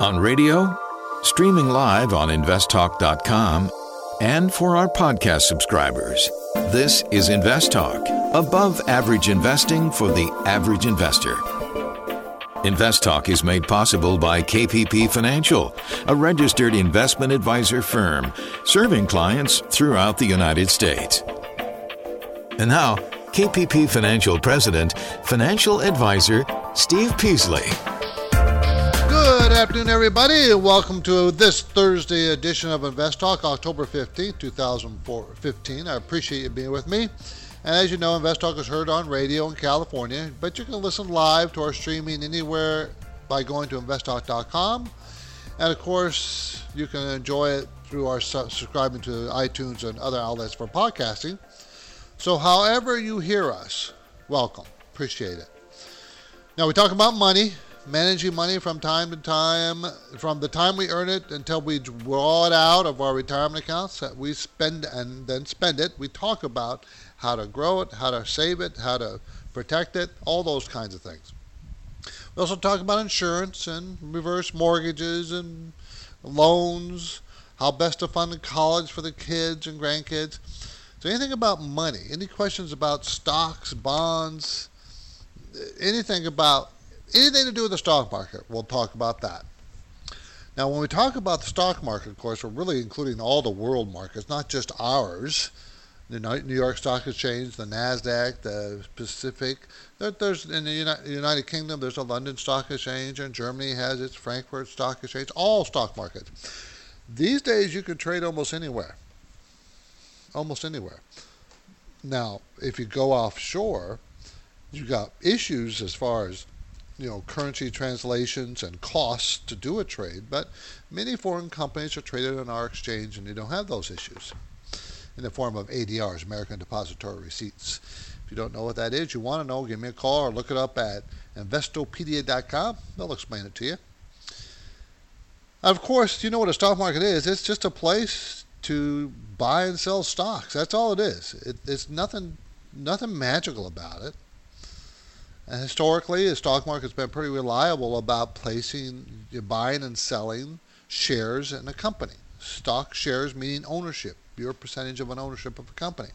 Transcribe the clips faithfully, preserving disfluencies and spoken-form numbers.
On radio, streaming live on invest talk dot com, and for our podcast subscribers. This is Invest Talk, above average investing for the average investor. Invest Talk is made possible by K P P Financial, a registered investment advisor firm serving clients throughout the United States. And now, K P P Financial President, Financial Advisor, Steve Peasley. Good afternoon, everybody, and welcome to this Thursday edition of Invest Talk, October fifteenth, twenty fifteen. I appreciate you being with me. And as you know, Invest Talk is heard on radio in California, but you can listen live to our streaming anywhere by going to invest talk dot com. And of course, you can enjoy it through our subscribing to iTunes and other outlets for podcasting. So however you hear us, welcome. Appreciate it. Now, we talk about money. Managing money from time to time, from the time we earn it until we draw it out of our retirement accounts, that we spend and then spend it. We talk about how to grow it, how to save it, how to protect it, all those kinds of things. We also talk about insurance and reverse mortgages and loans, how best to fund college for the kids and grandkids. So anything about money, any questions about stocks, bonds, anything about Anything to do with the stock market, we'll talk about that. Now, when we talk about the stock market, of course, we're really including all the world markets, not just ours. The New York Stock Exchange, the NASDAQ, the Pacific. There, there's in the United Kingdom, there's a London Stock Exchange, and Germany has its Frankfurt Stock Exchange, all stock markets. These days, you can trade almost anywhere. Almost anywhere. Now, if you go offshore, you've got issues as far as you know, currency translations and costs to do a trade, but many foreign companies are traded on our exchange and you don't have those issues in the form of A D Rs, American Depository Receipts. If you don't know what that is, you want to know, give me a call or look it up at investopedia dot com. They'll explain it to you. Of course, you know what a stock market is. It's just a place to buy and sell stocks. That's all it is. It, it's nothing, nothing magical about it. And historically, the stock market's been pretty reliable about placing, buying and selling shares in a company. Stock shares meaning ownership, your percentage of an ownership of a company.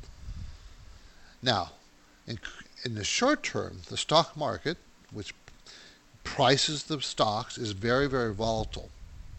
Now, in, in the short term, the stock market, which prices the stocks, is very, very volatile.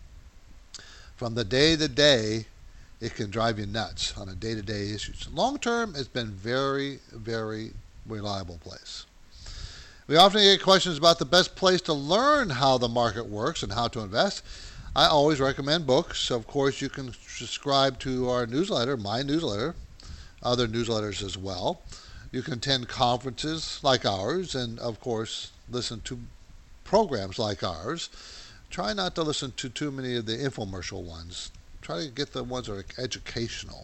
From the day to day, it can drive you nuts on a day-to-day issues. Long term, it's been very, very reliable place. We often get questions about the best place to learn how the market works and how to invest. I always recommend books. Of course, you can subscribe to our newsletter, my newsletter, other newsletters as well. You can attend conferences like ours and, of course, listen to programs like ours. Try not to listen to too many of the infomercial ones. Try to get the ones that are educational.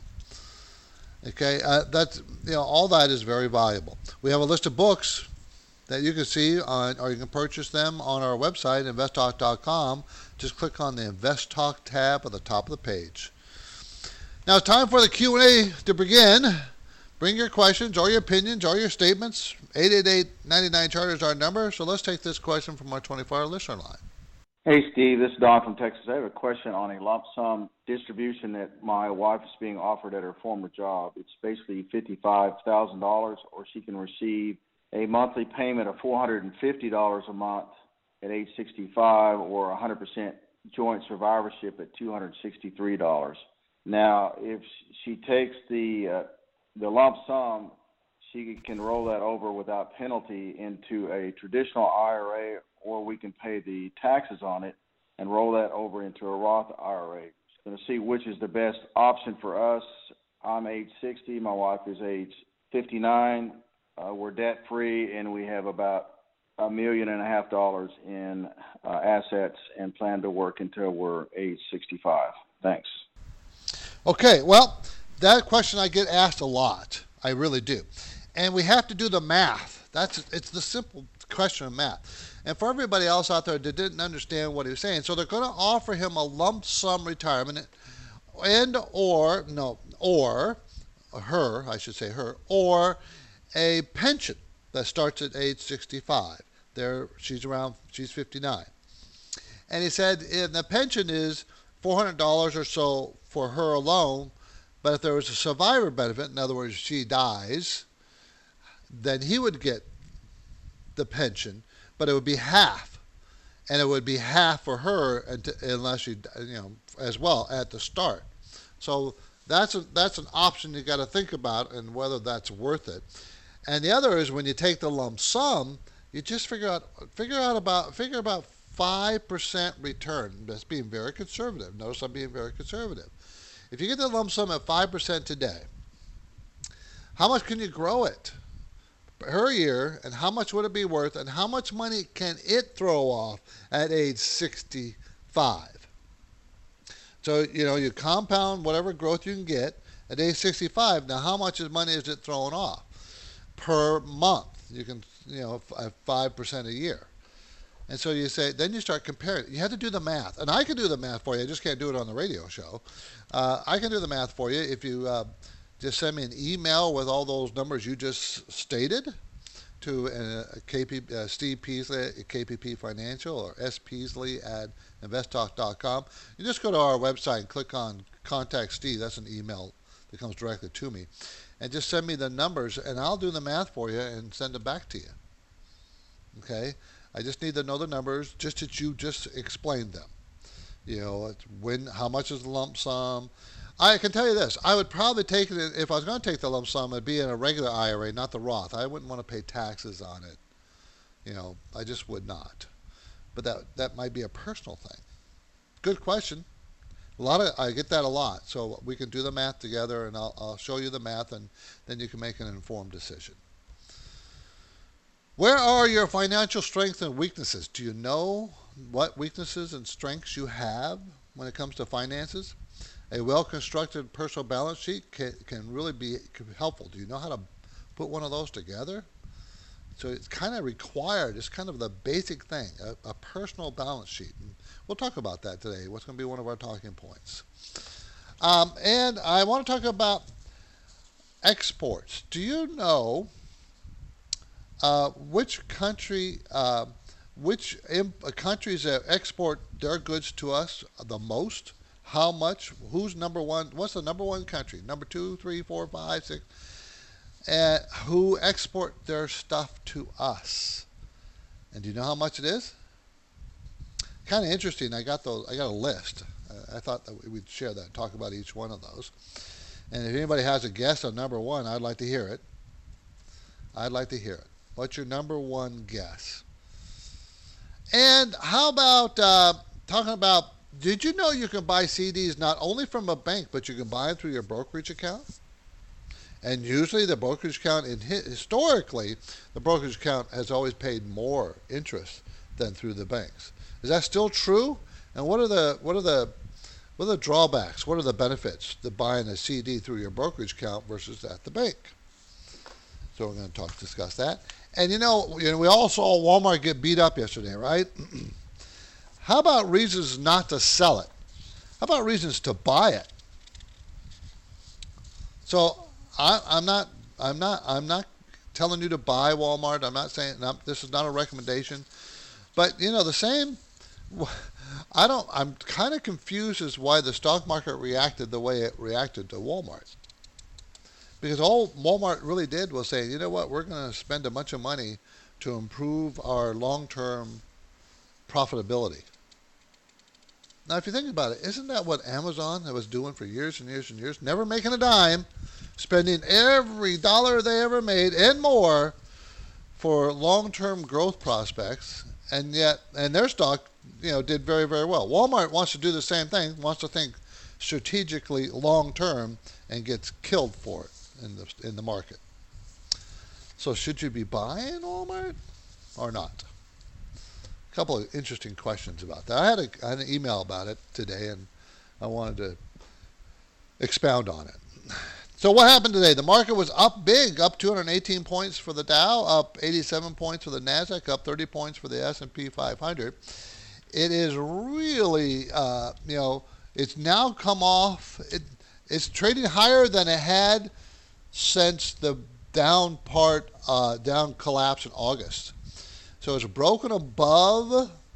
Okay, uh, that's, you know, all that is very valuable. We have a list of books that you can see on, or you can purchase them on our website, invest talk dot com. Just click on the Invest Talk tab at the top of the page. Now it's time for the Q and A to begin. Bring your questions or your opinions or your statements. eight eight eight, nine nine, chart is our number. So let's take this question from our twenty-four hour listener line. Hey, Steve. This is Don from Texas. I have a question on a lump sum distribution that my wife is being offered at her former job. It's basically fifty-five thousand dollars, or she can receive a monthly payment of four hundred fifty dollars a month at age sixty-five, or one hundred percent joint survivorship at two hundred sixty-three dollars. Now, if she takes the uh, the lump sum, she can roll that over without penalty into a traditional I R A, or we can pay the taxes on it and roll that over into a Roth I R A. Just going to see which is the best option for us. I'm age sixty. My wife is age fifty-nine. Uh, we're debt-free, and we have about a million and a half dollars in uh, assets and plan to work until we're age sixty-five. Thanks. Okay, well, that question I get asked a lot. I really do. And we have to do the math. That's It's the simple question of math. And for everybody else out there that didn't understand what he was saying, so they're going to offer him a lump sum retirement and or, no, or, her, I should say her, or a pension that starts at age sixty-five. There, she's around, she's fifty-nine. And he said and the pension is four hundred dollars or so for her alone, but if there was a survivor benefit, in other words, she dies, then he would get the pension, but it would be half. And it would be half for her unless she, you know, as well at the start. So that's a, that's an option you got to think about and whether that's worth it. And the other is when you take the lump sum, you just figure out figure out about figure about five percent return. That's being very conservative. Notice I'm being very conservative. If you get the lump sum at five percent today, how much can you grow it per year, and how much would it be worth, and how much money can it throw off at age sixty-five? So, you know, you compound whatever growth you can get at age sixty-five. Now, how much money is it throwing off per month? You can, you know, five percent a year. And so you say, then you start comparing. You have to do the math. And I can do the math for you. I just can't do it on the radio show. Uh, I can do the math for you if you uh, just send me an email with all those numbers you just stated to uh, K P, uh, Steve Peasley at K P P Financial or S Peasley at invest talk dot com. You just go to our website and click on Contact Steve. That's an email that comes directly to me. And just send me the numbers, and I'll do the math for you and send it back to you. Okay? I just need to know the numbers, just that you just explained them. You know, it's when, how much is the lump sum? I can tell you this. I would probably take it, if I was going to take the lump sum, it'd be in a regular I R A, not the Roth. I wouldn't want to pay taxes on it. You know, I just would not. But that that might be a personal thing. Good question. A lot of I get that a lot. So we can do the math together, and I'll, I'll show you the math, and then you can make an informed decision. Where are your financial strengths and weaknesses? Do you know what weaknesses and strengths you have when it comes to finances? A well-constructed personal balance sheet can, can really be helpful. Do you know how to put one of those together? So it's kind of required. It's kind of the basic thing, a, a personal balance sheet. And we'll talk about that today. What's going to be one of our talking points. Um, and I want to talk about exports. Do you know uh, which country, uh, which imp- countries that export their goods to us the most? How much? Who's number one? What's the number one country? Number two, three, four, five, six? Uh, who export their stuff to us? And do you know how much it is? Kind of interesting. I got those. I got a list. Uh, I thought that we'd share that, talk about each one of those. And if anybody has a guess on number one, I'd like to hear it. I'd like to hear it. What's your number one guess? And how about uh, talking about? Did you know you can buy C Ds not only from a bank, but you can buy them through your brokerage account? And usually the brokerage account, in historically, the brokerage account has always paid more interest than through the banks. Is that still true? And what are the what are the what are the drawbacks? What are the benefits to buying a C D through your brokerage account versus at the bank? So we're going to talk discuss that. And you know, you know, we all saw Walmart get beat up yesterday, right? How about reasons not to sell it? How about reasons to buy it? So I, I'm not, I'm not, I'm not telling you to buy Walmart. I'm not saying no, this is not a recommendation, but you know the same. I don't. I'm kind of confused as why the stock market reacted the way it reacted to Walmart. Because all Walmart really did was say, you know what, we're going to spend a bunch of money to improve our long-term profitability. Now, if you think about it, isn't that what Amazon was doing for years and years and years? Never making a dime, spending every dollar they ever made and more for long-term growth prospects, and yet, and their stock, you know, did very, very well. Walmart wants to do the same thing, wants to think strategically long-term, and gets killed for it in the in the market. So, should you be buying Walmart or not? A couple of interesting questions about that. I had, a, I had an email about it today, and I wanted to expound on it. So what happened today? The market was up big, up two hundred eighteen points for the Dow, up eighty-seven points for the NASDAQ, up thirty points for the S and P five hundred. It is really, uh, you know, it's now come off. It, it's trading higher than it had since the down part, uh, down collapse in August. So it's broken above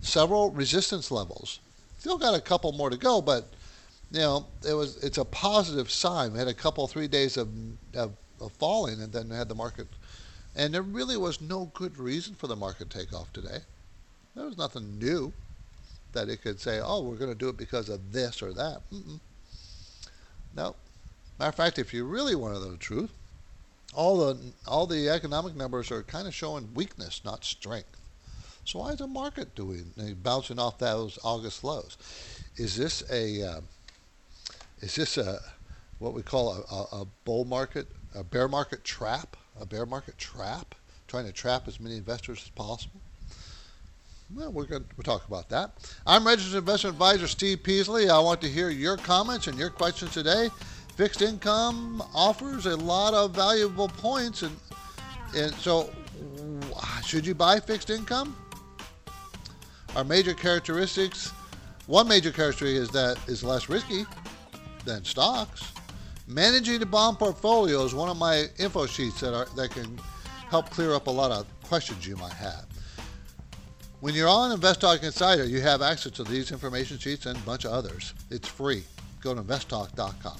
several resistance levels. Still got a couple more to go, but you know, it was it's a positive sign. We had a couple, three days of, of, of falling, and then we had the market. And there really was no good reason for the market takeoff today. There was nothing new that it could say, oh, we're going to do it because of this or that. Mm-mm. No. Matter of fact, if you really want to know the truth, all the all the economic numbers are kind of showing weakness, not strength. So why is the market doing bouncing off those August lows? Is this a uh, is this a what we call a, a, a bull market, a bear market trap, a bear market trap, trying to trap as many investors as possible? Well, we're going to we'll talk about that. I'm registered investment advisor Steve Peasley. I want to hear your comments and your questions today. Fixed income offers a lot of valuable points, and and so should you buy fixed income? Our major characteristics, one major characteristic is that it's less risky than stocks. Managing a bond portfolio is one of my info sheets that are that can help clear up a lot of questions you might have. When you're on InvestTalk Insider, you have access to these information sheets and a bunch of others. It's free. Go to invest talk dot com.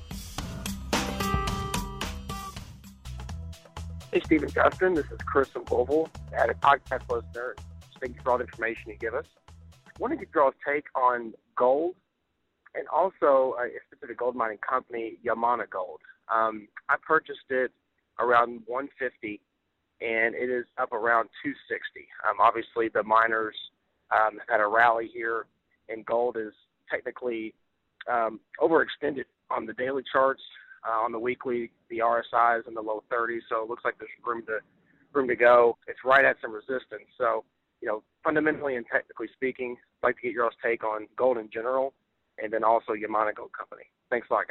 Hey, Stephen Justin. This is Chris from Louisville. I had a podcast listener. Thank you for all the information you give us. I wanted to get your take on gold and also a specific gold mining company, Yamana Gold. Um, I purchased it around one fifty, and it is up around two sixty. Um, obviously, the miners um, have had a rally here, and gold is technically um, overextended on the daily charts. Uh, on the weekly, the R S I is in the low thirties, so it looks like there's room to room to go. It's right at some resistance. So, you know, fundamentally and technically speaking, I'd like to get your take on gold in general, and then also Yamana Gold Company. Thanks a lot,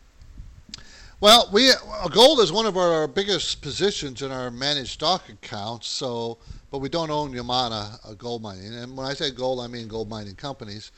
guys. Well, we gold is one of our biggest positions in our managed stock accounts. So, but we don't own Yamana uh, Gold Mining, and when I say gold, I mean gold mining companies.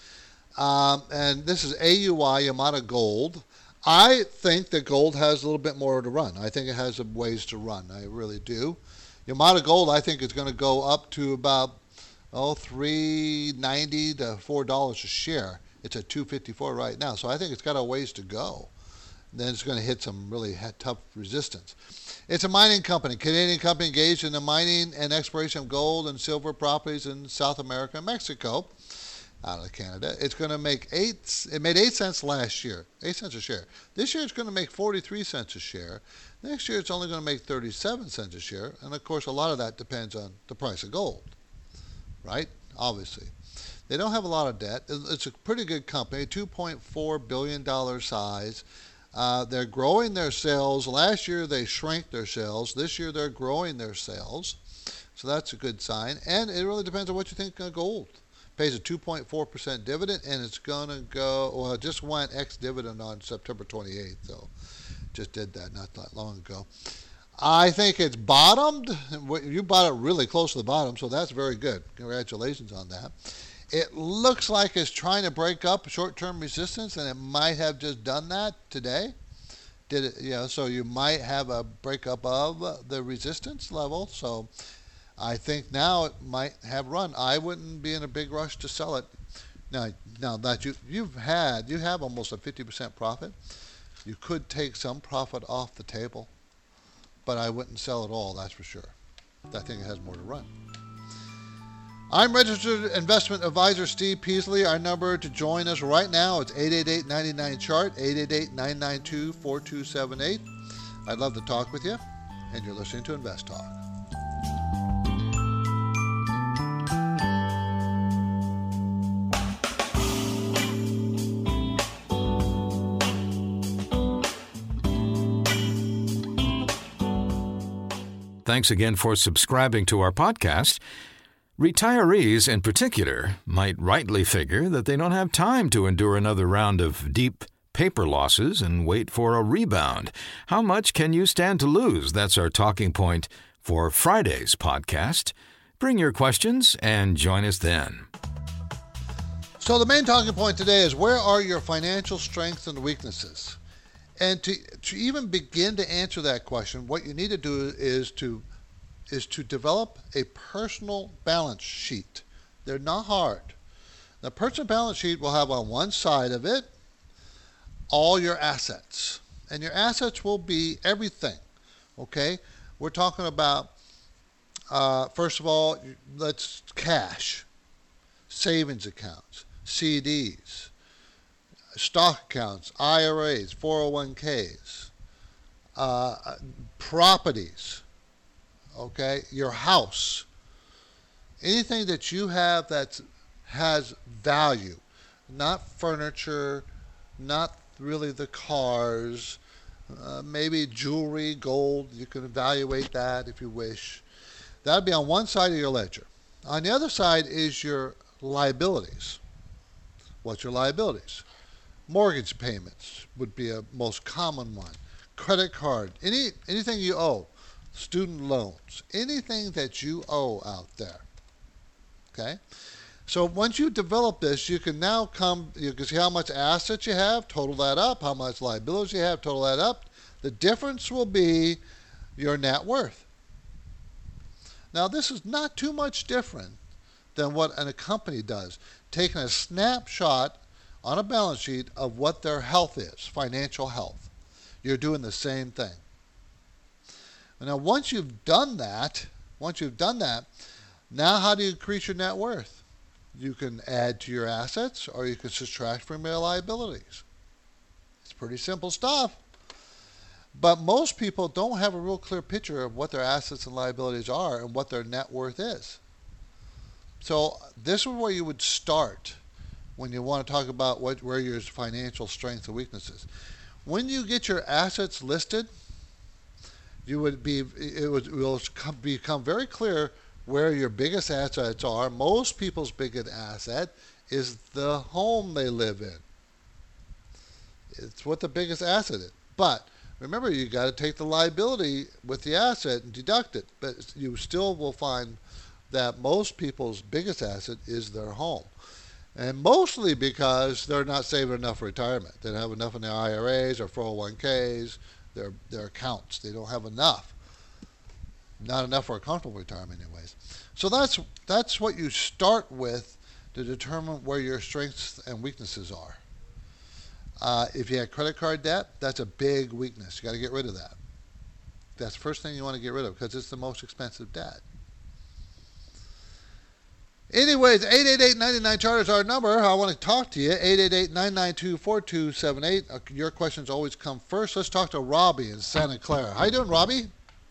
Um, and this is A U I Yamana Gold. I think that gold has a little bit more to run. I think it has some ways to run. I really do. Yamana Gold, I think, is going to go up to about oh three ninety to four dollars a share. It's at two fifty-four right now, so I think it's got a ways to go. Then it's going to hit some really tough resistance. It's a mining company, Canadian company engaged in the mining and exploration of gold and silver properties in South America and Mexico. Out of Canada, it's going to make eight. It made eight cents last year, eight cents a share. This year, it's going to make forty-three cents a share. Next year, it's only going to make thirty-seven cents a share. And of course, a lot of that depends on the price of gold, right? Obviously, they don't have a lot of debt. It's a pretty good company, two point four billion dollars size. Uh, they're growing their sales. Last year, they shrank their sales. This year, they're growing their sales. So that's a good sign. And it really depends on what you think of gold. Pays a two point four percent dividend, and it's going to go, well, it just went ex-dividend on September twenty-eighth, so just did that not that long ago. I think it's bottomed. You bought it really close to the bottom, so that's very good. Congratulations on that. It looks like it's trying to break up short-term resistance, and it might have just done that today. Did it? You know, so you might have a breakup of the resistance level, so I think now it might have run. I wouldn't be in a big rush to sell it. Now, now that you, you've had, you have almost a fifty percent profit. You could take some profit off the table, but I wouldn't sell it all, that's for sure. I think it has more to run. I'm registered investment advisor Steve Peasley. Our number to join us right now is eight eight eight, nine nine, chart, eight eight eight, nine nine two, four two seven eight. I'd love to talk with you, and you're listening to Invest Talk. Thanks again for subscribing to our podcast. Retirees in particular might rightly figure that they don't have time to endure another round of deep paper losses and wait for a rebound. How much can you stand to lose? That's our talking point for Friday's podcast. Bring your questions and join us then. So the main talking point today is, where are your financial strengths and weaknesses? And to to even begin to answer that question, what you need to do is to is to develop a personal balance sheet They're not hard. The personal balance sheet will have on one side of it all your assets. And your assets will be everything. Okay? We're talking about, uh, first of all, let's cash, savings accounts, C Ds, stock accounts, I R As, four oh one k's, uh, properties, okay, your house, anything that you have that has value, not furniture, not really the cars, uh, maybe jewelry, gold, you can evaluate that if you wish. That would be on one side of your ledger. On the other side is your liabilities. What's your liabilities? Mortgage payments would be a most common one. Credit card, any anything you owe, student loans, anything that you owe out there. Okay? So once you develop this, you can now come, you can see how much assets you have, total that up, how much liabilities you have, total that up. The difference will be your net worth. Now this is not too much different than what a company does, taking a snapshot on a balance sheet of what their health is, financial health. You're doing the same thing. Now once you've done that, once you've done that, now how do you increase your net worth? You can add to your assets or you can subtract from your liabilities. It's pretty simple stuff. But most people don't have a real clear picture of what their assets and liabilities are and what their net worth is. So this is where you would start when you want to talk about what, where your financial strengths and weaknesses. When you get your assets listed, you would be it would it will become very clear where your biggest assets are. Most people's biggest asset is the home they live in. It's what the biggest asset is. But remember, you got to take the liability with the asset and deduct it. But you still will find that most people's biggest asset is their home. And mostly because they're not saving enough for retirement. They don't have enough in their I R As or four oh one k's, their, their accounts. They don't have enough. Not enough for a comfortable retirement anyways. So that's that's what you start with to determine where your strengths and weaknesses are. Uh, if you have credit card debt, that's a big weakness. You got to get rid of that. That's the first thing you want to get rid of because it's the most expensive debt. Anyways, eight eight eight, nine nine, C H A R T is our number. I want to talk to you. eight eight eight, nine nine two, four two seven eight. Uh, your questions always come first. Let's talk to Robbie in Santa Clara. How you doing, Robbie?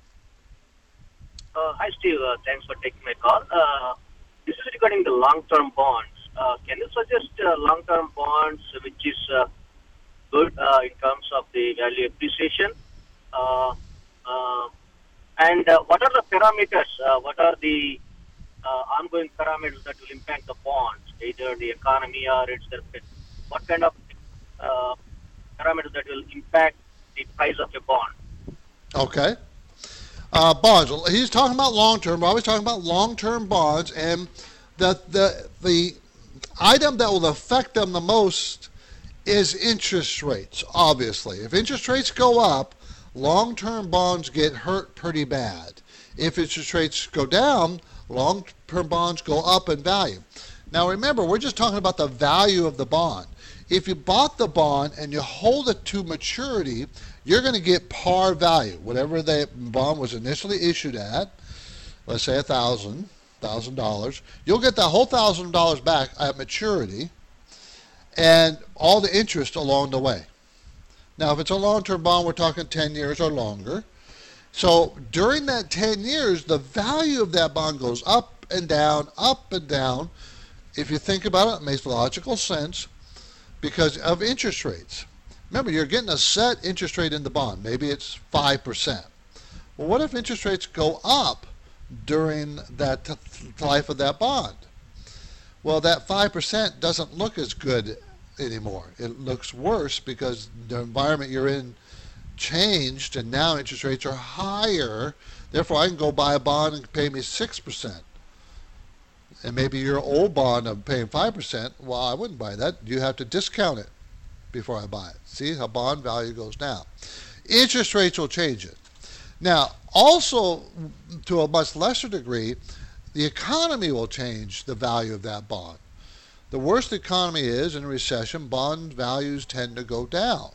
Uh, hi, Steve. Uh, thanks for taking my call. Uh, this is regarding the long-term bonds. Uh, can you suggest uh, long-term bonds which is uh, good uh, in terms of the value appreciation? Uh, uh, and uh, what are the parameters? Uh, what are the uh, ongoing parameters that will impact the bonds, either the economy or its what kind of uh, parameters that will impact the price of a bond? Okay. Uh, bonds. He's talking about long-term. We're always talking about long-term bonds, and the the the item that will affect them the most is interest rates. Obviously, if interest rates go up, long-term bonds get hurt pretty bad. If interest rates go down, long-term bonds go up in value. Now, remember, we're just talking about the value of the bond. If you bought the bond and you hold it to maturity, you're going to get par value, whatever the bond was initially issued at. Let's say a thousand, thousand dollars. You'll get that whole thousand dollars back at maturity, and all the interest along the way. Now, if it's a long-term bond, we're talking ten years or longer. So during that ten years, the value of that bond goes up and down, up and down. If you think about it, it makes logical sense because of interest rates. Remember, you're getting a set interest rate in the bond. Maybe it's five percent. Well, what if interest rates go up during that t- life of that bond? Well, that five percent doesn't look as good anymore. It looks worse because the environment you're in changed, and now interest rates are higher. Therefore, I can go buy a bond and pay me six percent. And maybe your old bond of paying five percent, well, I wouldn't buy that. You have to discount it before I buy it. See how bond value goes down. Interest rates will change it. Now, also, to a much lesser degree, the economy will change the value of that bond. The worse the economy is in a recession, bond values tend to go down.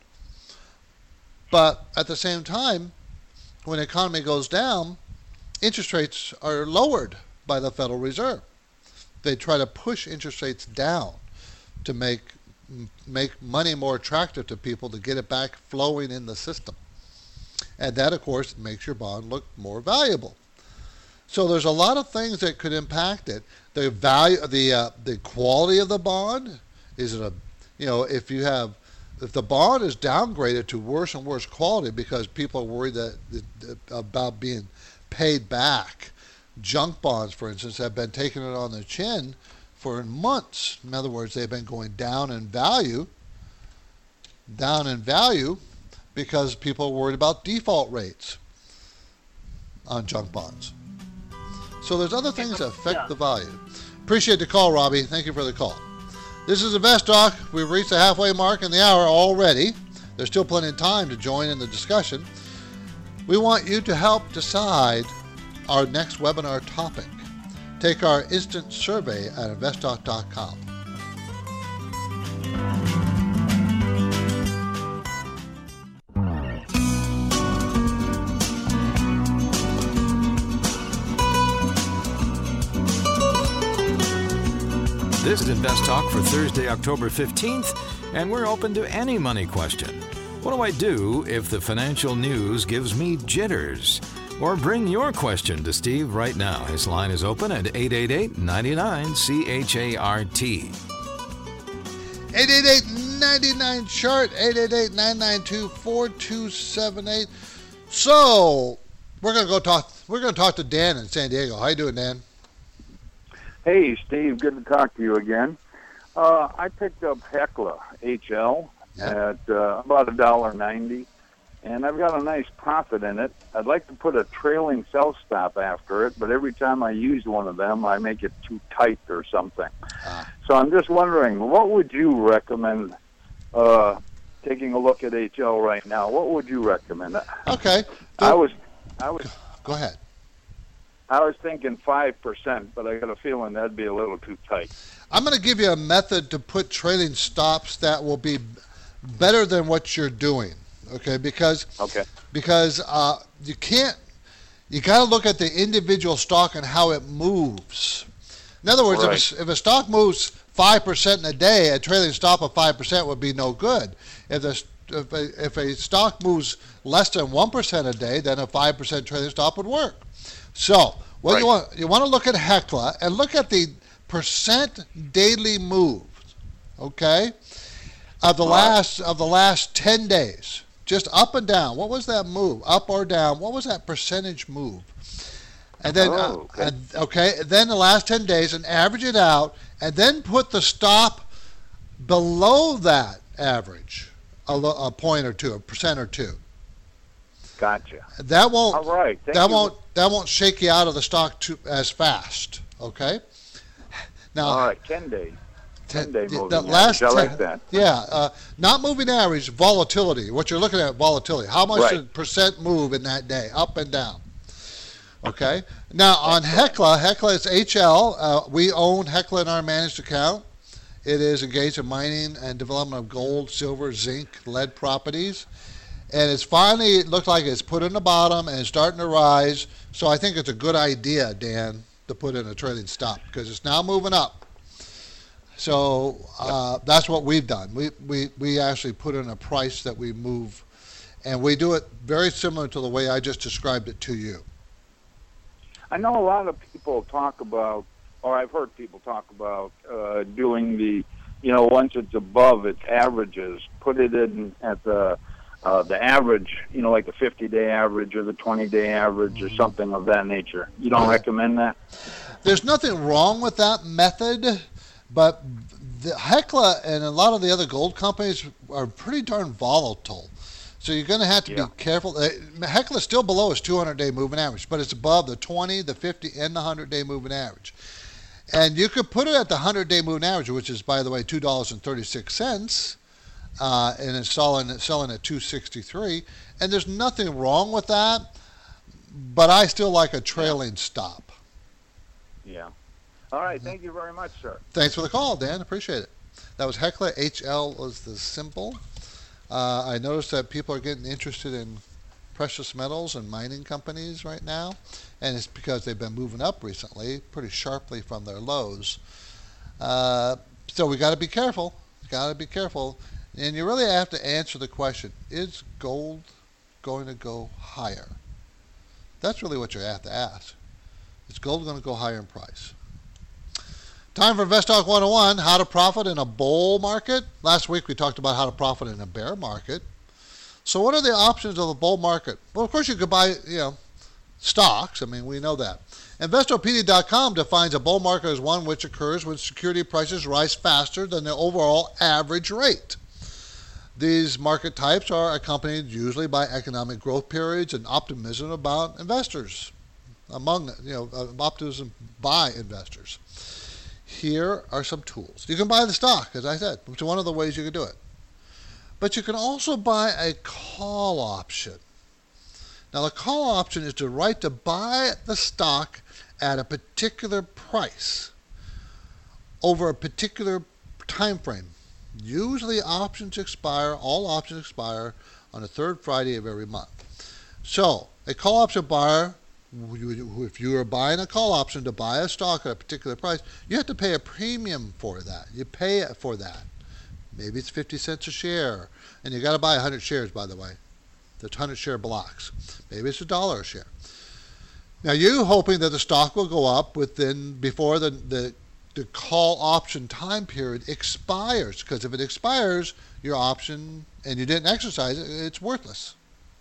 But at the same time, when the economy goes down, interest rates are lowered by the Federal Reserve. They try to push interest rates down to make make money more attractive to people, to get it back flowing in the system. And that, of course, makes your bond look more valuable. So there's a lot of things that could impact it. The value, the uh, the quality of the bond. Is it a, you know, if you have, if the bond is downgraded to worse and worse quality because people are worried that, that about being paid back. Junk bonds, for instance, have been taking it on the chin for months. In other words, they've been going down in value, down in value, because people are worried about default rates on junk bonds. So there's other things that affect yeah. the value. Appreciate the call, Robbie. Thank you for the call. This is InvestTalk. We've reached the halfway mark in the hour already. There's still plenty of time to join in the discussion. We want you to help decide our next webinar topic. Take our instant survey at invest talk dot com. This is Invest Talk for Thursday, October fifteenth, and we're open to any money question. What do I do if the financial news gives me jitters? Or bring your question to Steve right now. His line is open at eight eight eight, nine nine, C H A R T. eight eight eight, nine nine, chart, eight eight eight, nine nine two, four two seven eight. So, we're going to go talk, we're going to talk to Dan in San Diego. How you doing, Dan? Hey, Steve. Good to talk to you again. Uh, I picked up Hecla H L Yeah. at uh, about one dollar ninety, and I've got a nice profit in it. I'd like to put a trailing sell stop after it, but every time I use one of them, I make it too tight or something. Ah. So I'm just wondering, what would you recommend uh, taking a look at H L right now? What would you recommend? Okay. I was, I was, Go ahead. I was thinking five percent, but I got a feeling that'd be a little too tight. I'm going to give you a method to put trailing stops that will be better than what you're doing. Okay, because Okay. because uh, you can't. You got to look at the individual stock and how it moves. In other words, Right. if, a, if a stock moves five percent in a day, a trailing stop of five percent would be no good. If the if a, if a stock moves less than one percent a day, then a five percent trailing stop would work. So what Right. you want you want to look at Hecla and look at the percent daily moves, okay, of the Right. last of the last ten days, just up and down. What was that move, up or down? What was that percentage move? And then, Oh, uh, okay. and, okay, then the last ten days, and average it out, and then put the stop below that average, a, lo- a point or two, a percent or two. Gotcha. That won't. All right. Thank that you. won't. That won't shake you out of the stock too, as fast. Okay. Now, All right, ten days. ten- ten-day the- moving the average. last I like ten- that. Yeah, uh, not moving average, volatility. What you're looking at, volatility. How much Right. did percent move in that day, up and down? Okay. Now on Hecla, Hecla is H L. Uh, we own Hecla in our managed account. It is engaged in mining and development of gold, silver, zinc, lead properties. And it's finally, it looked like it's put in the bottom and it's starting to rise. So I think it's a good idea, Dan, to put in a trailing stop because it's now moving up. So uh, that's what we've done. We, we, we actually put in a price that we move, and we do it very similar to the way I just described it to you. I know a lot of people talk about, or I've heard people talk about uh, doing the, you know, once it's above its averages, put it in at the uh, the average, you know, like the fifty-day average or the twenty-day average or something of that nature. You don't recommend that? There's nothing wrong with that method, but the Hecla and a lot of the other gold companies are pretty darn volatile. So you're going to have to Yeah. be careful. Uh, Hecla is still below its two hundred day moving average, but it's above the twenty, the fifty, and the one hundred day moving average. And you could put it at the one hundred day moving average, which is, by the way, two dollars and thirty-six cents, uh, and it's selling, selling at two sixty-three. And there's nothing wrong with that, but I still like a trailing stop. Yeah. All right. Thank you very much, sir. Thanks for the call, Dan. Appreciate it. That was Heckler. H L was the symbol. Uh, I noticed that people are getting interested in precious metals and mining companies right now, and it's because they've been moving up recently pretty sharply from their lows. Uh, so we got to be careful. Got to be careful. And you really have to answer the question, is gold going to go higher? That's really what you have to ask. Is gold going to go higher in price? Time for Invest Talk one oh one, how to profit in a bull market. Last week we talked about how to profit in a bear market. So what are the options of the bull market? Well, of course you could buy, you know, stocks. I mean, we know that. Investopedia dot com defines a bull market as one which occurs when security prices rise faster than the overall average rate. These market types are accompanied usually by economic growth periods and optimism about investors, among, you know, optimism by investors. Here are some tools. You can buy the stock, as I said, which is one of the ways you can do it. But you can also buy a call option. Now, the call option is the right to buy the stock at a particular price over a particular time frame. Usually options expire, all options expire on the third Friday of every month. So, a call option buyer, if you are buying a call option to buy a stock at a particular price, you have to pay a premium for that. You pay it for that. Maybe it's fifty cents a share. And you got to buy one hundred shares, by the way. There's one hundred share blocks. Maybe it's a dollar a share. Now, you hoping that the stock will go up within before the, the, the call option time period expires. Because if it expires, your option, and you didn't exercise it, it's worthless.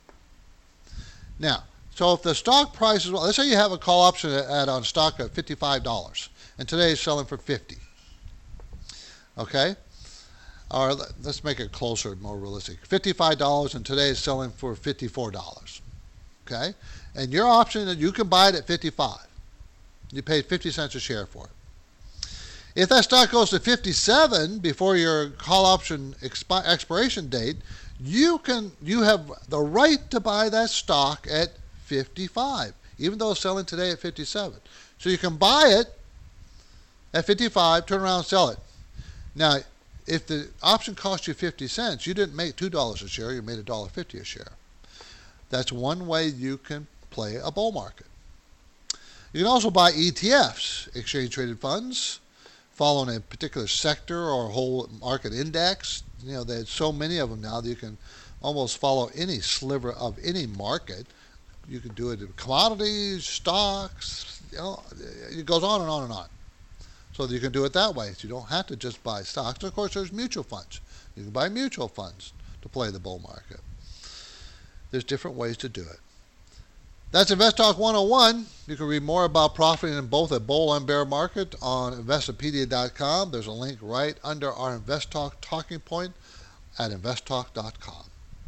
Now, so if the stock price is, well, let's say you have a call option at, at on stock at fifty-five dollars, and today is selling for fifty dollars. Okay? Or let's make it closer, more realistic. fifty-five dollars, and today is selling for fifty-four dollars. Okay? And your option, you can buy it at fifty-five dollars. You paid fifty cents a share for it. If that stock goes to fifty-seven dollars before your call option expi- expiration date, you can you have the right to buy that stock at fifty-five dollars, even though it's selling today at fifty-seven dollars. So you can buy it at fifty-five dollars, turn around and sell it. Now, if the option cost you fifty cents, you didn't make two dollars a share, you made one dollar fifty a share. That's one way you can play a bull market. You can also buy E T Fs, exchange-traded funds, following a particular sector or whole market index. You know, there's so many of them now that you can almost follow any sliver of any market. You can do it in commodities, stocks, you know, it goes on and on and on. So that you can do it that way. So you don't have to just buy stocks. And of course, there's mutual funds. You can buy mutual funds to play the bull market. There's different ways to do it. That's Invest Talk one oh one. You can read more about profiting in both a bull and bear market on Investopedia dot com. There's a link right under our Invest Talk talking point at Invest Talk dot com.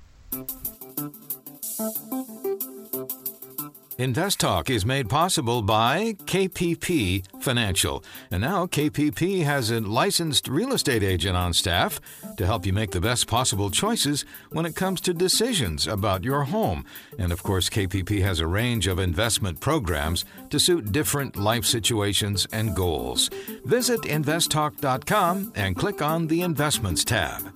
Invest Talk is made possible by K P P Financial. And now K P P has a licensed real estate agent on staff to help you make the best possible choices when it comes to decisions about your home. And of course, K P P has a range of investment programs to suit different life situations and goals. Visit Invest Talk dot com and click on the Investments tab.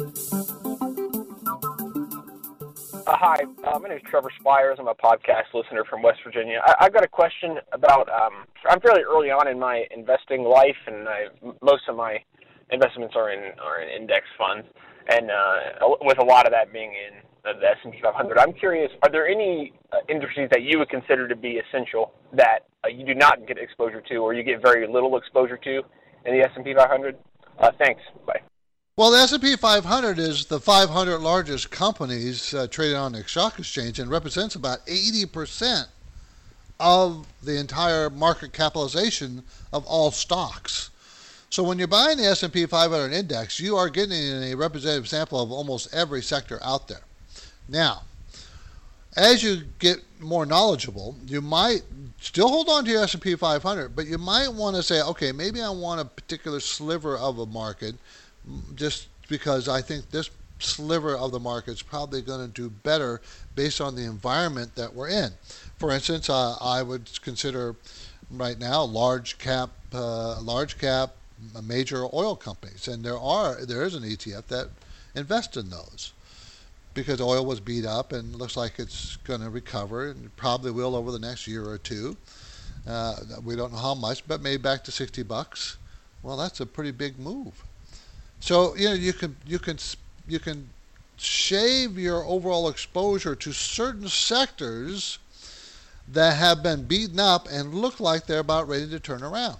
Uh, hi, uh, my name is Trevor Spires. I'm a podcast listener from West Virginia. I, I've got a question about, um, I'm fairly early on in my investing life, and I, most of my investments are in are in index funds, and uh, with a lot of that being in the S and P five hundred. I'm curious, are there any uh, industries that you would consider to be essential that uh, you do not get exposure to, or you get very little exposure to in the S and P five hundred? Uh, thanks. Bye. Well, the S and P five hundred is the five hundred largest companies uh, traded on the stock exchange and represents about eighty percent of the entire market capitalization of all stocks. So when you're buying the S and P five hundred index, you are getting a representative sample of almost every sector out there. Now, as you get more knowledgeable, you might still hold on to your S and P five hundred, but you might want to say, okay, maybe I want a particular sliver of a market, just because I think this sliver of the market is probably going to do better based on the environment that we're in. For instance, uh, I would consider right now large cap, uh, large cap major oil companies, and there are there is an E T F that invests in those because oil was beat up and looks like it's going to recover, and probably will over the next year or two. Uh, we don't know how much, but maybe back to sixty bucks. Well, that's a pretty big move. So you know you can you can you can shave your overall exposure to certain sectors that have been beaten up and look like they're about ready to turn around.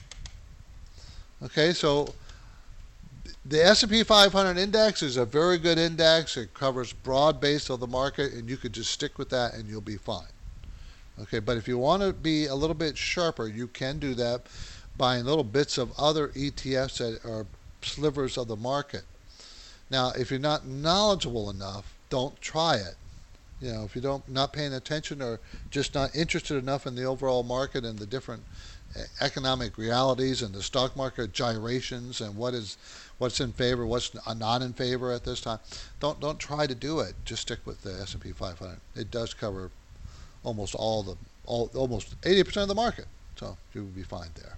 Okay, so the S and P five hundred index is a very good index. It covers broad base of the market, and you could just stick with that and you'll be fine. Okay, but if you want to be a little bit sharper, you can do that buying little bits of other E T Fs that are slivers of the market. Now, if you're not knowledgeable enough, don't try it. You know, if you don't not paying attention or just not interested enough in the overall market and the different economic realities and the stock market gyrations and what is what's in favor, what's not in favor at this time, don't don't try to do it. Just stick with the S and P five hundred. It does cover almost all the all almost eighty percent of the market, so you will be fine there.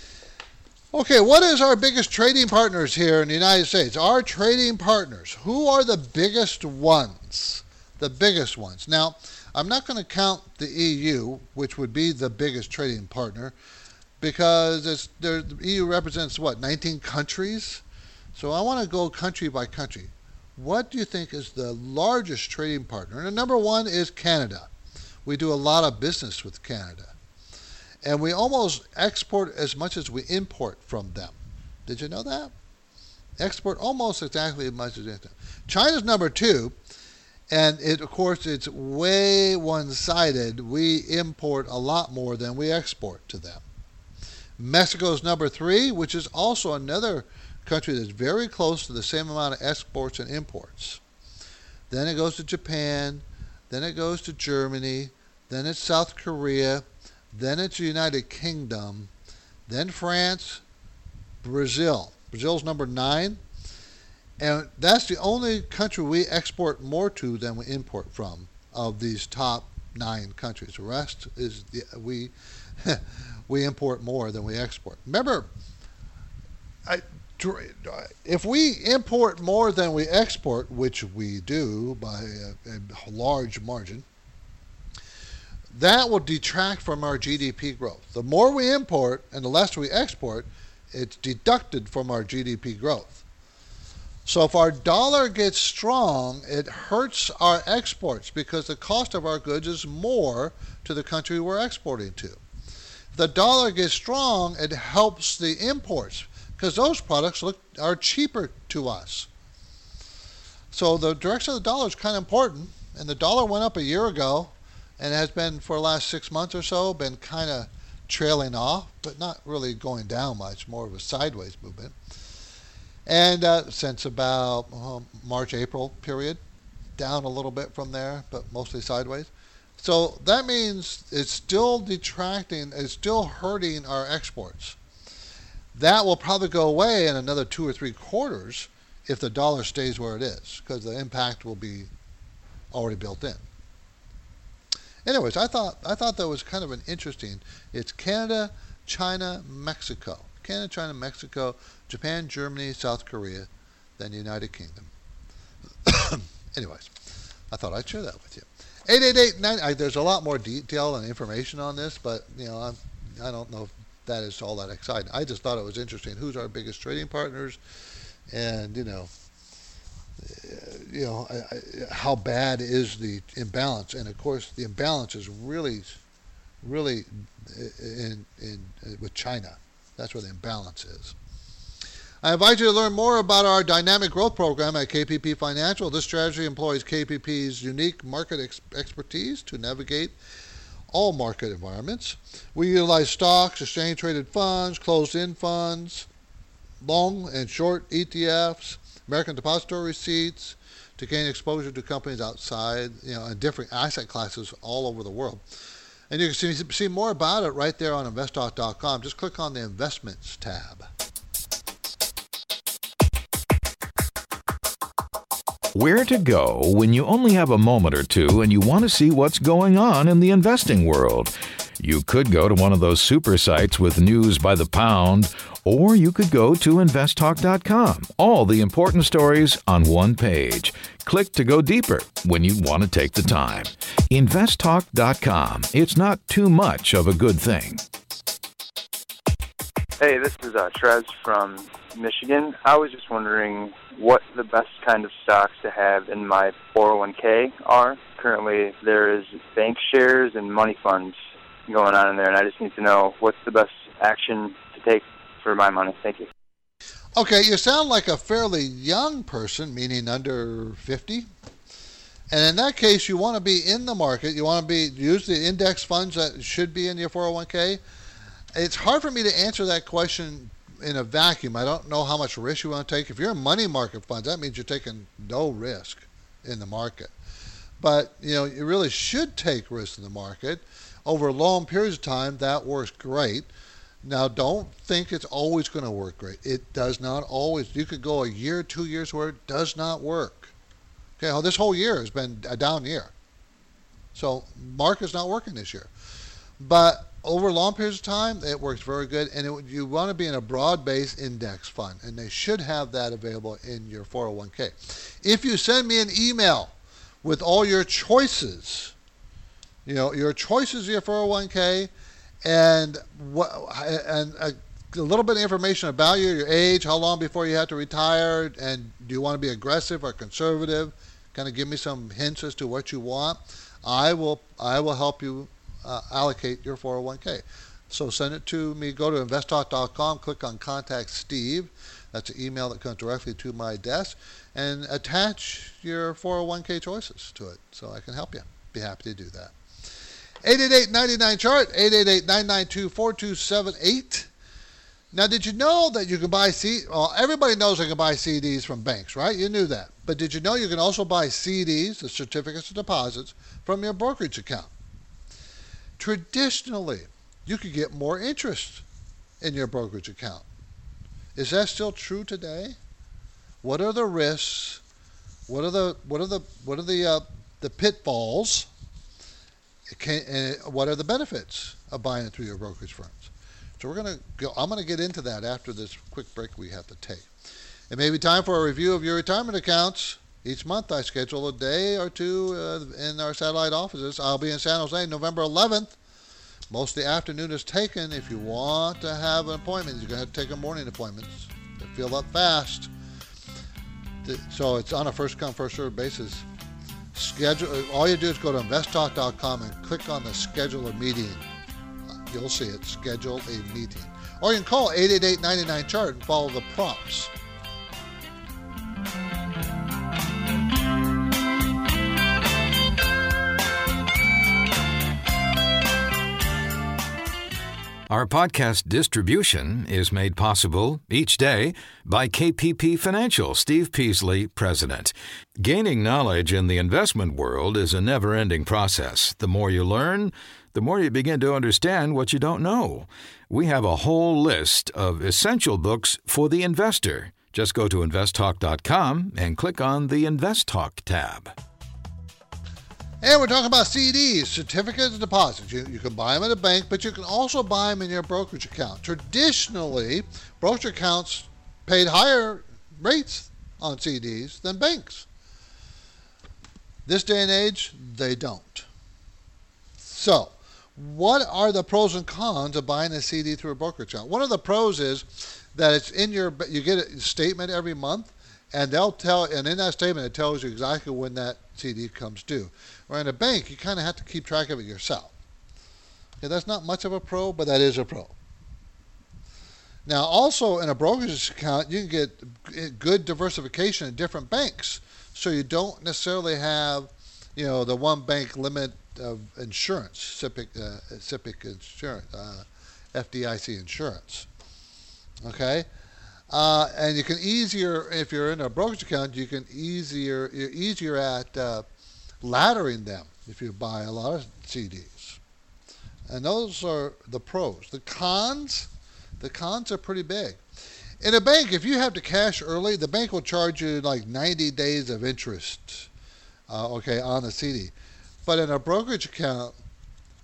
Okay, what is our biggest trading partners here in the United States? Our trading partners. Who are the biggest ones? The biggest ones. Now, I'm not going to count the E U, which would be the biggest trading partner, because it's, there, the E U represents, what, nineteen countries? So I want to go country by country. What do you think is the largest trading partner? And number one is Canada. We do a lot of business with Canada. And we almost export as much as we import from them. Did you know that? Export almost exactly as much as we import. China's number two. And it, of course, it's way one-sided. We import a lot more than we export to them. Mexico's number three, which is also another country that's very close to the same amount of exports and imports. Then it goes to Japan. Then it goes to Germany. Then it's South Korea. Then it's the United Kingdom. Then France. Brazil. Brazil's number nine. And that's the only country we export more to than we import from of these top nine countries. The rest is the, we we import more than we export. Remember, I, if we import more than we export, which we do by a, a large margin, that will detract from our G D P growth. The more we import and the less we export, it's deducted from our G D P growth. So if our dollar gets strong, it hurts our exports because the cost of our goods is more to the country we're exporting to. If the dollar gets strong, it helps the imports because those products look are cheaper to us. So the direction of the dollar is kind of important, and the dollar went up a year ago and has been for the last six months or so, been kind of trailing off, but not really going down much, more of a sideways movement. And uh, since about uh, March, April period, down a little bit from there, but mostly sideways. So that means it's still detracting, it's still hurting our exports. That will probably go away in another two or three quarters if the dollar stays where it is, because the impact will be already built in. Anyways, I thought I thought that was kind of an interesting. It's Canada, China, Mexico. Canada, China, Mexico, Japan, Germany, South Korea, then the United Kingdom. Anyways, I thought I'd share that with you. eight eight eight nine I, there's a lot more detail and information on this, but you know, I'm, I don't know if that is all that exciting. I just thought it was interesting. Who's our biggest trading partners, and you know, uh, you know, I, I, how bad is the imbalance? And of course, the imbalance is really, really in in, in with China. That's where the imbalance is. I invite you to learn more about our dynamic growth program at K P P Financial. This strategy employs K P P's unique market ex- expertise to navigate all market environments. We utilize stocks, exchange-traded funds, closed-end funds, long and short E T Fs, American depository receipts to gain exposure to companies outside, you know, and different asset classes all over the world. And you can see, see more about it right there on invest talk dot com. Just click on the Investments tab. Where to go when you only have a moment or two and you want to see what's going on in the investing world? You could go to one of those super sites with news by the pound, or you could go to invest talk dot com. All the important stories on one page. Click to go deeper when you want to take the time. invest talk dot com. It's not too much of a good thing. Hey, this is uh, Trez from Michigan. I was just wondering what the best kind of stocks to have in my four oh one k are. Currently, there is bank shares and money funds going on in there, and I just need to know what's the best action to take for my money. Thank you. Okay, you sound like a fairly young person, meaning under fifty. And in that case, you want to be in the market. You want to be use the index funds that should be in your four oh one k. It's hard for me to answer that question in a vacuum. I don't know how much risk you want to take. If you're in money market funds, that means you're taking no risk in the market. But, you know, you really should take risk in the market. Over long periods of time, that works great. Now, don't think it's always going to work great. It does not always. You could go a year, two years where it does not work. Okay, well, this whole year has been a down year. So, market's not working this year. But over long periods of time, it works very good. And it, you want to be in a broad-based index fund, and they should have that available in your four oh one k. If you send me an email with all your choices, you know, your choices of your four oh one k, and what, and a, a little bit of information about you, your age, how long before you have to retire, and do you want to be aggressive or conservative? Kind of give me some hints as to what you want. I will I will help you uh, allocate your four oh one k. So send it to me. Go to invest talk dot com, click on Contact Steve. That's an email that comes directly to my desk, and attach your four oh one k choices to it so I can help you. Be happy to do that. eight eight eight, nine nine, chart, eight eight eight, nine nine two, four two seven eight. Now, did you know that you can buy C? Well, everybody knows they can buy C Ds from banks, right? You knew that. But did you know you can also buy C Ds, the certificates of deposits, from your brokerage account? Traditionally, you could get more interest in your brokerage account. Is that still true today? What are the risks? What are the what are the what are the uh, the pitfalls? It can, and what are the benefits of buying it through your brokerage firms? So we're going to go. I'm going to get into that after this quick break we have to take. It may be time for a review of your retirement accounts. Each month I schedule a day or two uh, in our satellite offices. I'll be in San Jose November eleventh. Most of the afternoon is taken. If you want to have an appointment, you're going to have to take a morning appointment to fill up fast. So it's on a first-come, first-served basis. Schedule. All you do is go to invest talk dot com and click on the schedule a meeting. You'll see it. Schedule a meeting. Or you can call eight eight eight, nine nine, chart and follow the prompts. Our podcast distribution is made possible each day by K P P Financial, Steve Peasley, President. Gaining knowledge in the investment world is a never-ending process. The more you learn, the more you begin to understand what you don't know. We have a whole list of essential books for the investor. Just go to invest talk dot com and click on the Invest Talk tab. And we're talking about C Ds, certificates of deposit. You, you can buy them at a bank, but you can also buy them in your brokerage account. Traditionally, brokerage accounts paid higher rates on C Ds than banks. This day and age, they don't. So, what are the pros and cons of buying a C D through a brokerage account? One of the pros is that it's in your, you get a statement every month, and they'll tell, and in that statement it tells you exactly when that C D comes due. Or in a bank, you kind of have to keep track of it yourself. Okay, that's not much of a pro, but that is a pro. Now, also in a brokerage account, you can get good diversification in different banks, so you don't necessarily have, you know, the one bank limit of insurance, S I P C, uh, S I P C insurance, uh, F D I C insurance. Okay. Uh, and you can easier, if you're in a brokerage account, you can easier, you're easier at uh, laddering them if you buy a lot of C Ds. And those are the pros. The cons, the cons are pretty big. In a bank, if you have to cash early, the bank will charge you like ninety days of interest, uh, okay, on the C D. But in a brokerage account,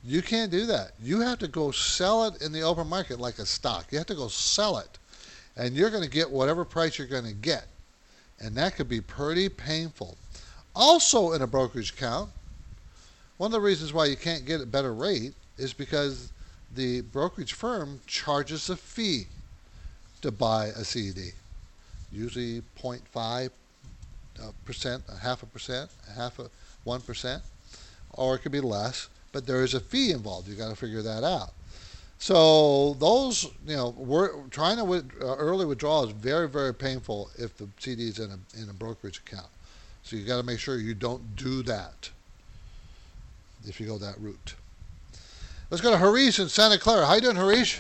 You can't do that. You have to go sell it in the open market like a stock. You have to go sell it. And you're going to get whatever price you're going to get. And that could be pretty painful. Also in a brokerage account, one of the reasons why you can't get a better rate is because the brokerage firm charges a fee to buy a C D. Usually zero point five percent, a half a percent, a half a one percent, or it could be less, but there is a fee involved. You've got to figure that out. So those, you know, we're trying to with, uh, early withdrawal is very, very painful if the C D is in a in a brokerage account. So you got to make sure you don't do that if you go that route. Let's go to Harish in Santa Clara. How you doing, Harish?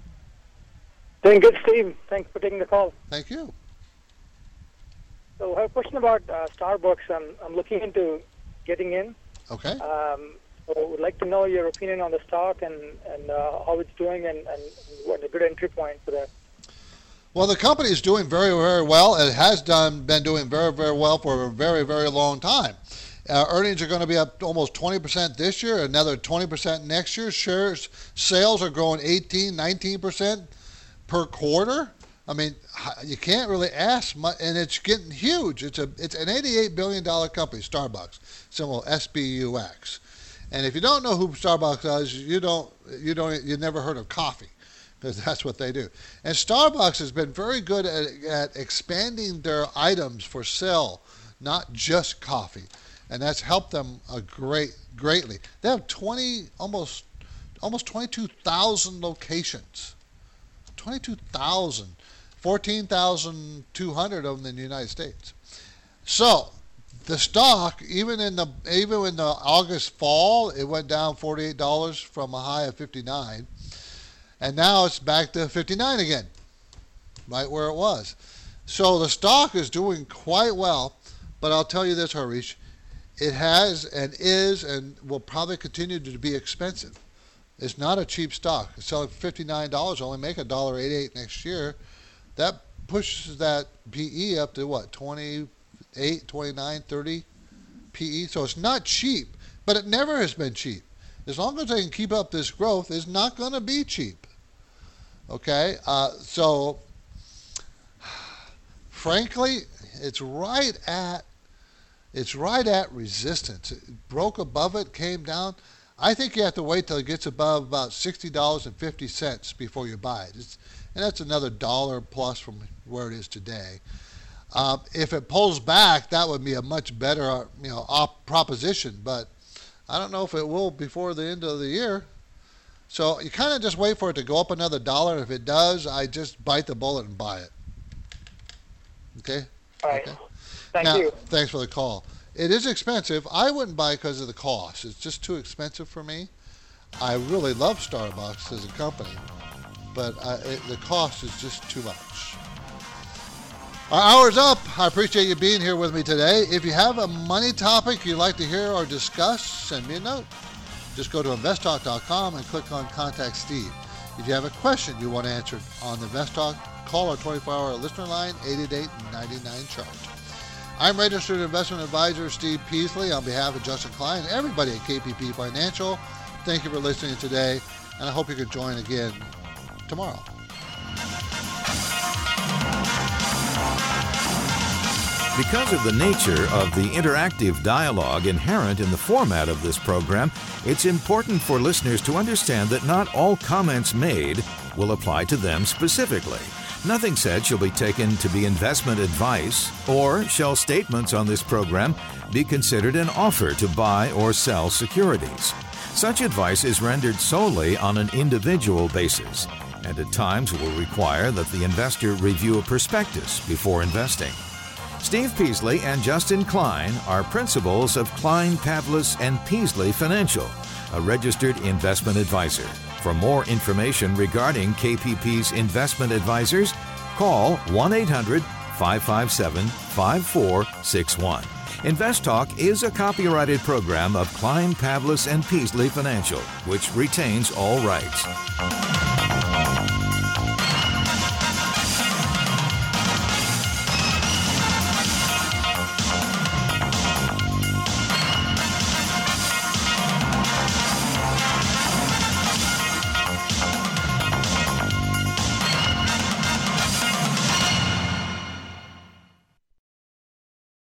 Doing good, Steve. Thanks for taking the call. Thank you. So I have a question about uh, Starbucks. I'm, I'm looking into getting in. Okay. Um, so would like to know your opinion on the stock and, and uh, how it's doing and, and what a good entry point for that. Well, the company is doing very, very well. It has done been doing very, very well for a very, very long time. Uh, earnings are going to be up almost twenty percent this year, another twenty percent next year. Shares sales are growing eighteen, nineteen percent per quarter. I mean, you can't really ask much, and it's getting huge. It's a it's an eighty-eight billion dollars company, Starbucks, symbol S B U X. And if you don't know who Starbucks is, you don't you don't you never heard of coffee, because that's what they do. And Starbucks has been very good at, at expanding their items for sale, not just coffee, and that's helped them a great greatly. They have twenty almost almost twenty-two thousand locations, twenty-two thousand. fourteen thousand two hundred of them in the United States. So the stock, even in the even in the August fall, it went down forty-eight dollars from a high of fifty-nine, and now it's back to fifty-nine again, right where it was. So the stock is doing quite well, but I'll tell you this, Harish, it has and is and will probably continue to be expensive. It's not a cheap stock. It's selling for fifty-nine dollars, only make one dollar eighty-eight next year. That pushes that P E up to what, twenty-eight, twenty-nine, thirty P E. So it's not cheap, but it never has been cheap. As long as they can keep up this growth, it's not going to be cheap. Okay, uh, so frankly, it's right at it's right at resistance. It broke above it, came down. I think you have to wait till it gets above about sixty dollars and fifty cents before you buy it. It's, and that's another dollar plus from where it is today. Uh, if it pulls back, that would be a much better, you know, op proposition. But I don't know if it will before the end of the year. So you kind of just wait for it to go up another dollar. If it does, I just bite the bullet and buy it. Okay. All right. Okay. Thank now, you. Thanks for the call. It is expensive. I wouldn't buy it because of the cost. It's just too expensive for me. I really love Starbucks as a company, but I, it, the cost is just too much. Our hour's up. I appreciate you being here with me today. If you have a money topic you'd like to hear or discuss, send me a note. Just go to invest talk dot com and click on Contact Steve. If you have a question you want answered on the InvestTalk, call our twenty-four hour listener line, eight eight eight, nine nine, chart. I'm registered investment advisor Steve Peasley on behalf of Justin Klein and everybody at K P P Financial. Thank you for listening today, and I hope you can join again tomorrow. Because of the nature of the interactive dialogue inherent in the format of this program, it's important for listeners to understand that not all comments made will apply to them specifically. Nothing said shall be taken to be investment advice, or shall statements on this program be considered an offer to buy or sell securities. Such advice is rendered solely on an individual basis, and at times will require that the investor review a prospectus before investing. Steve Peasley and Justin Klein are principals of Klein, Pavlis and Peasley Financial, a registered investment advisor. For more information regarding K P P's investment advisors, call one eight hundred, five five seven, five four six one. InvestTalk is a copyrighted program of Klein, Pavlis and Peasley Financial, which retains all rights.